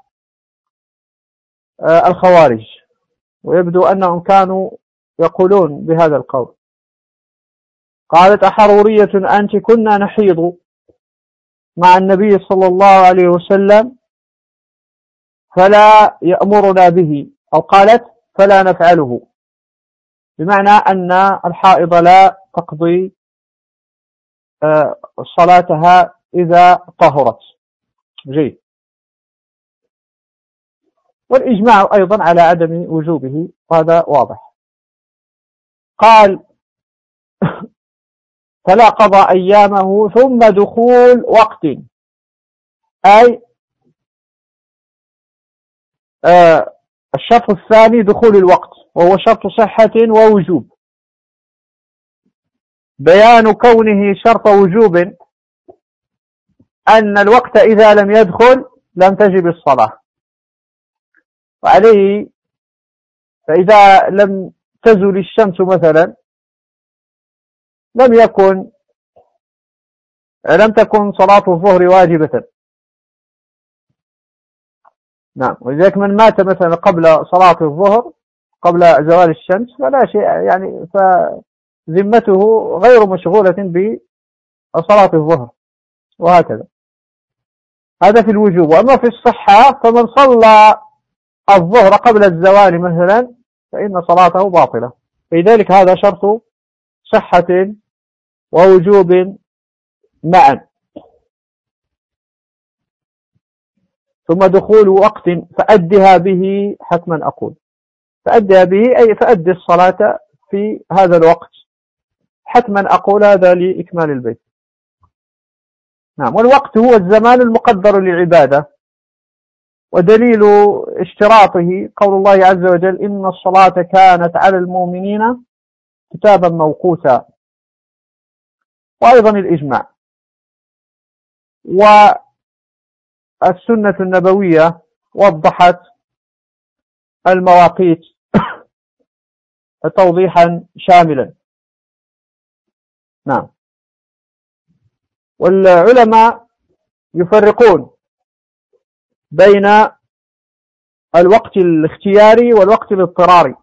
الخوارج، ويبدو أنهم كانوا يقولون بهذا القول. قالت أحرورية أنت؟ كنا نحيض مع النبي صلى الله عليه وسلم فلا يأمرنا به، أو قالت فلا نفعله، بمعنى أن الحائض لا تقضي صلاتها إذا طهرت. جيد. والإجماع أيضا على عدم وجوبه، هذا واضح. قال فلا قضى أيامه ثم دخول وقت، أي آه الشرط الثاني دخول الوقت، وهو شرط صحة ووجوب. بيان كونه شرط وجوب أن الوقت إذا لم يدخل لم تجب الصلاة، وعليه فإذا لم تزل الشمس مثلا لم يكن لم تكن صلاة الظهر واجبة. نعم. ولذلك من مات مثلا قبل صلاة الظهر قبل زوال الشمس فلا شيء، يعني فذمته غير مشغولة بصلاة الظهر، وهكذا. هذا في الوجوب. وأما في الصحة فمن صلى الظهر قبل الزوال مثلا فإن صلاته باطلة. لذلك هذا شرط صحة ووجوب معا. ثم دخول وقت فأدها به حتما أقول. فأدي به أي فأدي الصلاة في هذا الوقت، حتما أقول هذا لإكمال البيت. نعم. والوقت هو الزمان المقدر للعبادة، ودليل اشتراطه قول الله عز وجل إن الصلاة كانت على المؤمنين كتابا موقوتا، وأيضا الإجماع والسنة النبوية وضحت المواقيت توضيحا شاملا. نعم. والعلماء يفرقون بين الوقت الاختياري والوقت الاضطراري.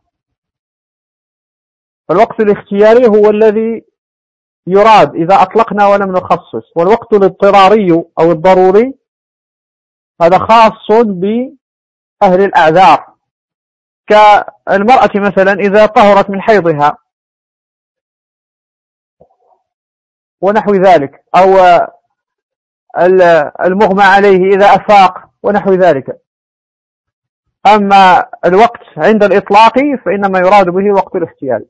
فالوقت الاختياري هو الذي يراد إذا أطلقنا ولم نخصص، والوقت الاضطراري أو الضروري هذا خاص بأهل الأعذار، كالمرأة مثلا إذا طهرت من حيضها ونحو ذلك، أو المغمى عليه إذا أفاق ونحو ذلك. أما الوقت عند الإطلاق فإنما يراد به وقت الاختيار.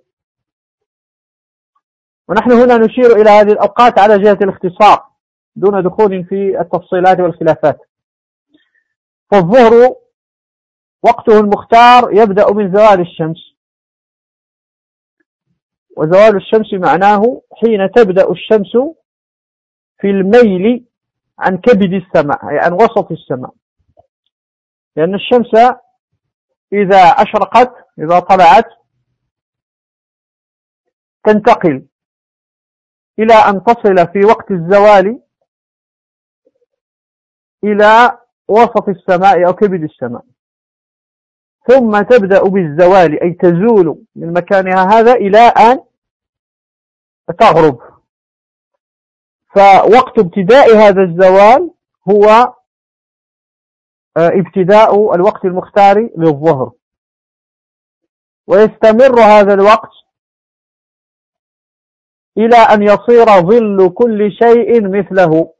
ونحن هنا نشير إلى هذه الأوقات على جهة الاختصار دون دخول في التفصيلات والخلافات. فالظهر وقته المختار يبدأ من زوال الشمس، وزوال الشمس معناه حين تبدأ الشمس في الميل عن كبد السماء، أي عن وسط السماء، لأن الشمس إذا أشرقت إذا طلعت تنتقل إلى أن تصل في وقت الزوال إلى وسط السماء أو كبد السماء، ثم تبدأ بالزوال أي تزول من مكانها هذا إلى أن تغرب. فوقت ابتداء هذا الزوال هو ابتداء الوقت المختار للظهر، ويستمر هذا الوقت إلى أن يصير ظل كل شيء مثله.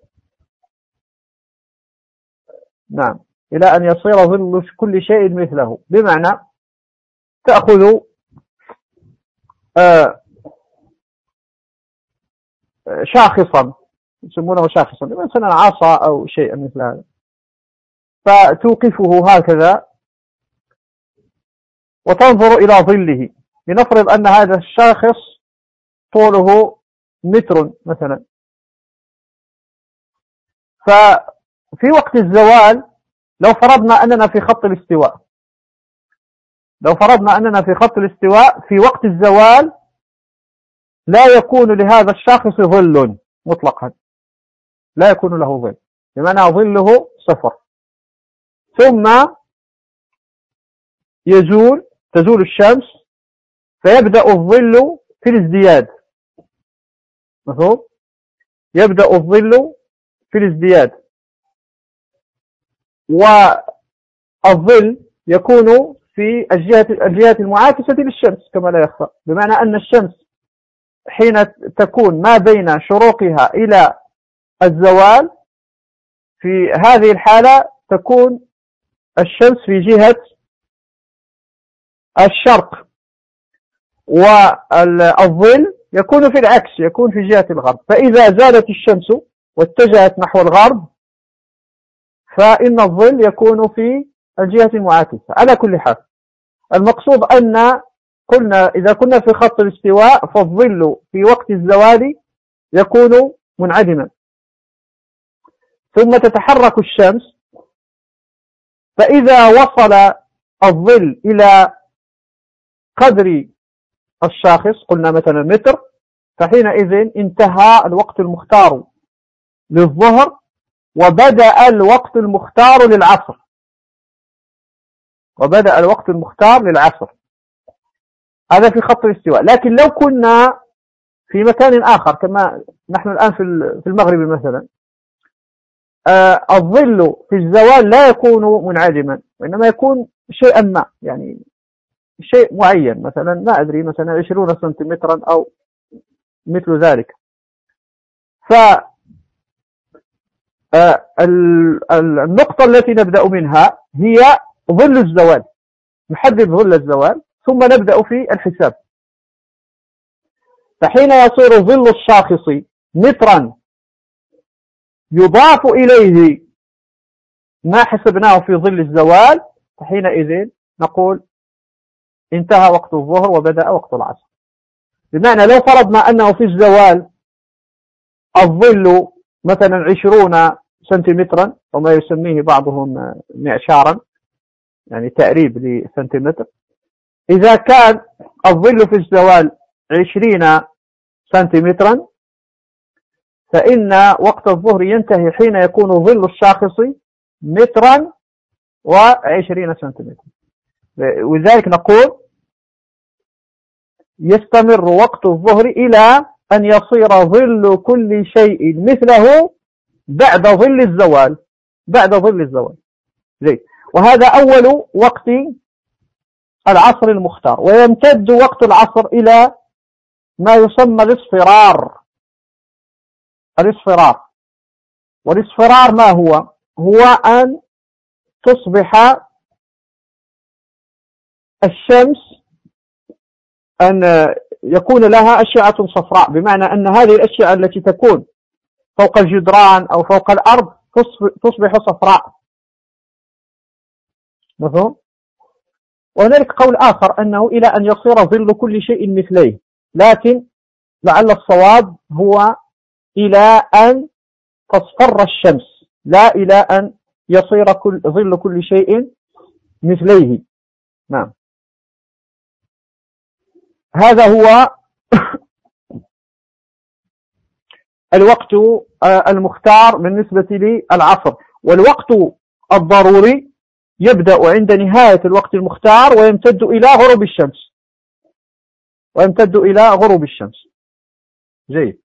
نعم، إلى أن يصير ظل كل شيء مثله، بمعنى تأخذ آه شاخصا يسمونه شاخصا مثلا عصا أو شيء مثل هذا، فتوقفه هكذا وتنظر إلى ظله. لنفرض أن هذا الشاخص طوله متر مثلا، ففي وقت الزوال لو فرضنا أننا في خط الاستواء لو فرضنا أننا في خط الاستواء في وقت الزوال لا يكون لهذا الشاخص ظل مطلقا، لا يكون له ظل، بمعنى ظله صفر. ثم يزول تزول الشمس فيبدأ الظل في الازدياد، مفهوم؟ يبدأ الظل في الازدياد، والظل يكون في الجهة الجهات المعاكسة للشمس كما لا يخفى، بمعنى أن الشمس حين تكون ما بين شروقها إلى الزوال في هذه الحالة تكون الشمس في جهة الشرق، والظل يكون في العكس، يكون في جهة الغرب. فإذا زالت الشمس واتجهت نحو الغرب فإن الظل يكون في الجهة المعاكسة. على كل حال المقصود أن قلنا إذا كنا في خط الاستواء فالظل في وقت الزوال يكون منعدما، ثم تتحرك الشمس، فإذا وصل الظل إلى قدر الشاخص قلنا مثلا متر، فحينئذ انتهى الوقت المختار للظهر وبدأ الوقت المختار للعصر وبدأ الوقت المختار للعصر. هذا في خط الاستواء. لكن لو كنا في مكان آخر كما نحن الآن في المغرب مثلا، آه الظل في الزوال لا يكون منعدما، وإنما يكون شيئا ما، يعني شيء معين، مثلا ما أدري مثلا عشرون سنتيمترا أو مثل ذلك. ف النقطة التي نبدأ منها هي ظل الزوال، نحدد ظل الزوال ثم نبدأ في الحساب. فحين يصير ظل الشاخص مترا يضاف إليه ما حسبناه في ظل الزوال، فحينئذ نقول انتهى وقت الظهر وبدأ وقت العصر. بمعنى لو فرضنا أنه في الزوال الظل مثلا عشرون سنتيمترا وما يسميه بعضهم معشارا، يعني تقريب لسنتيمتر، إذا كان الظل في الزوال عشرين سنتيمترا فإن وقت الظهر ينتهي حين يكون ظل الشاخص مترا وعشرين سنتيمتر. ولذلك نقول يستمر وقت الظهر إلى أن يصير ظل كل شيء مثله بعد ظل الزوال بعد ظل الزوال زي. وهذا أول وقت العصر المختار، ويمتد وقت العصر إلى ما يسمى الاصفرار. الاصفرار والاصفرار ما هو؟ هو أن تصبح الشمس أن يكون لها أشعة صفراء، بمعنى أن هذه الأشعة التي تكون فوق الجدران أو فوق الأرض تصبح صفراء. مفهوم؟ وهنالك قول آخر أنه إلى أن يصير ظل كل شيء مثليه، لكن لعل الصواب هو إلى أن تصفر الشمس، لا إلى أن يصير كل ظل كل شيء مثليه. نعم، هذا هو الوقت المختار بالنسبة للعصر. والوقت الضروري يبدأ عند نهاية الوقت المختار ويمتد إلى غروب الشمس ويمتد إلى غروب الشمس. جيد.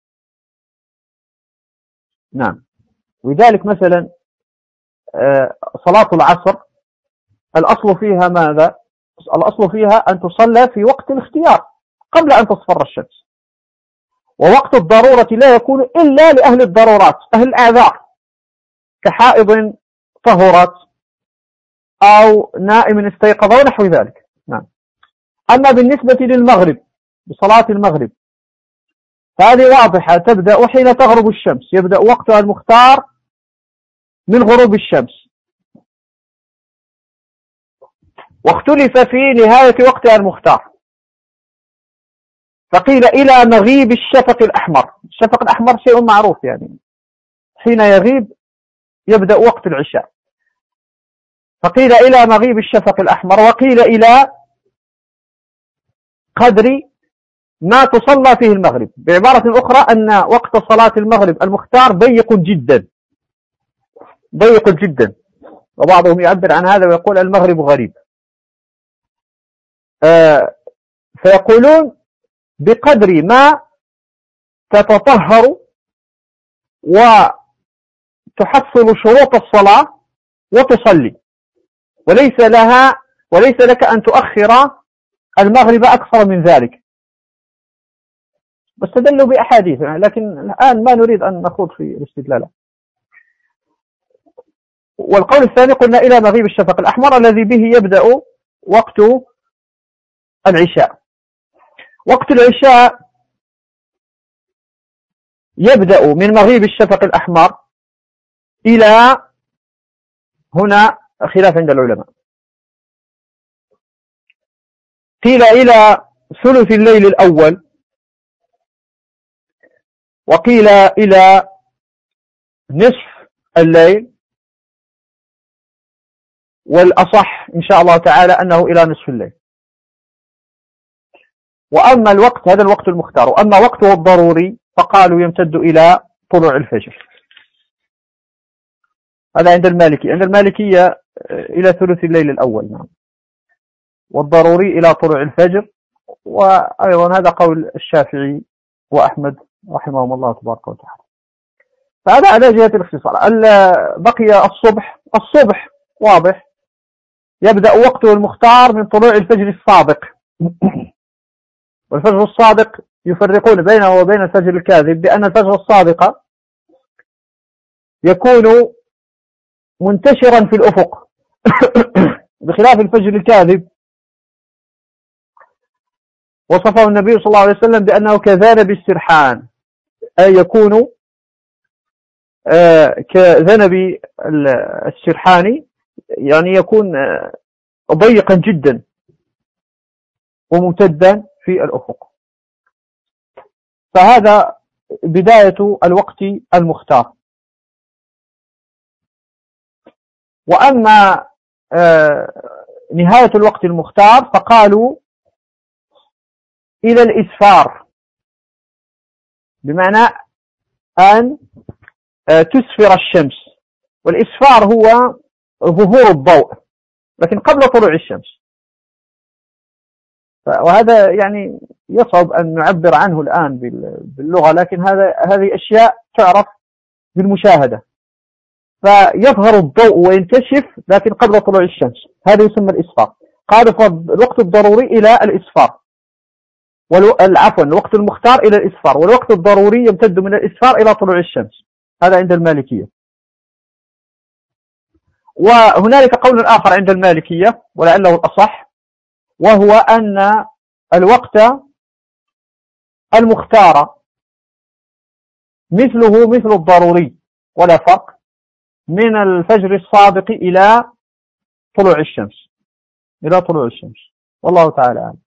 نعم. ولذلك مثلا صلاة العصر الأصل فيها ماذا؟ الأصل فيها أن تصلى في وقت الاختيار قبل أن تصفر الشمس. ووقت الضرورة لا يكون إلا لأهل الضرورات، أهل الأعذار، كحائض طهرت أو نائم استيقظ ونحو ذلك. نعم. أما بالنسبة للمغرب، بصلاة المغرب، فهذه واضحة، تبدأ حين تغرب الشمس، يبدأ وقتها المختار من غروب الشمس، واختلف في نهاية وقتها المختار، فقيل إلى مغيب الشفق الأحمر. الشفق الأحمر شيء معروف، يعني حين يغيب يبدأ وقت العشاء، فقيل إلى مغيب الشفق الأحمر، وقيل إلى قدر ما تصلى فيه المغرب. بعبارة أخرى أن وقت صلاة المغرب المختار ضيق جدا ضيق جدا وبعضهم يعبر عن هذا ويقول المغرب غريب. آه فيقولون بقدر ما تتطهر وتحصل شروط الصلاة وتصلي، وليس لها وليس لك أن تؤخر المغرب أكثر من ذلك. بس تدلوا بأحاديث، لكن الآن ما نريد أن نخوض في الاستدلال. والقول الثاني قلنا إلى مغيب الشفق الأحمر الذي به يبدأ وقت العشاء. وقت العشاء يبدأ من مغيب الشفق الأحمر إلى هنا خلاف عند العلماء، قيل إلى ثلث الليل الأول، وقيل إلى نصف الليل، والأصح إن شاء الله تعالى أنه إلى نصف الليل. وأما الوقت، هذا الوقت المختار، وأما وقته الضروري فقالوا يمتد إلى طلوع الفجر. هذا عند المالكي عند المالكية إلى ثلث الليل الأول. نعم. والضروري إلى طلوع الفجر. وأيضا هذا قول الشافعي وأحمد رحمهم الله تبارك وتعالى. فهذا على جهة الاختصار. بقي الصبح. الصبح واضح، يبدأ وقته المختار من طلوع الفجر الصادق. والفجر الصادق يفرقون بينه وبين الفجر الكاذب، بأن الفجر الصادق يكون منتشرا في الأفق بخلاف الفجر الكاذب، وصفه النبي صلى الله عليه وسلم بأنه كذنب السرحان، أي يكون كذنب السرحان، يعني يكون ضيقا جدا وممتدا في الأفق. فهذا بداية الوقت المختار. وأما نهاية الوقت المختار فقالوا إلى الإسفار، بمعنى أن تسفر الشمس، والإسفار هو ظهور الضوء لكن قبل طلوع الشمس. وهذا يعني يصعب أن نعبر عنه الآن باللغة، لكن هذا هذه أشياء تعرف بالمشاهدة. فيظهر الضوء وينكشف لكن قبل طلوع الشمس، هذا يسمى الإسفار. قالوا فالوقت الضروري إلى الإسفار، عفوا الوقت المختار إلى الإسفار، والوقت الضروري يمتد من الإسفار إلى طلوع الشمس. هذا عند المالكية. وهنالك قول آخر عند المالكية ولعله الأصح، وهو أن الوقت المختار مثله مثل الضروري ولا فرق، من الفجر الصادق إلى طلوع الشمس، إلى طلوع الشمس، والله تعالى أعلم.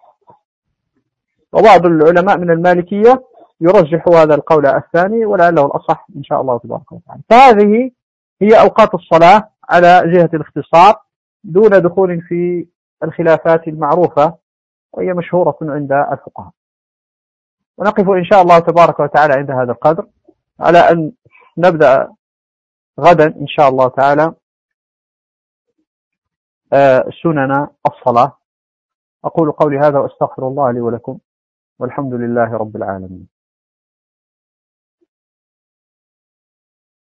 وبعض العلماء من المالكية يرجح هذا القول الثاني ولعله الأصح إن شاء الله تبارك وتعالى. فهذه هي أوقات الصلاة على جهة الاختصار، دون دخول في الخلافات المعروفة وهي مشهورة عند الفقهاء. ونقف إن شاء الله تبارك وتعالى عند هذا القدر، على أن نبدأ غدا إن شاء الله تعالى سنن الصلاة. أقول قولي هذا وأستغفر الله لي ولكم، والحمد لله رب العالمين.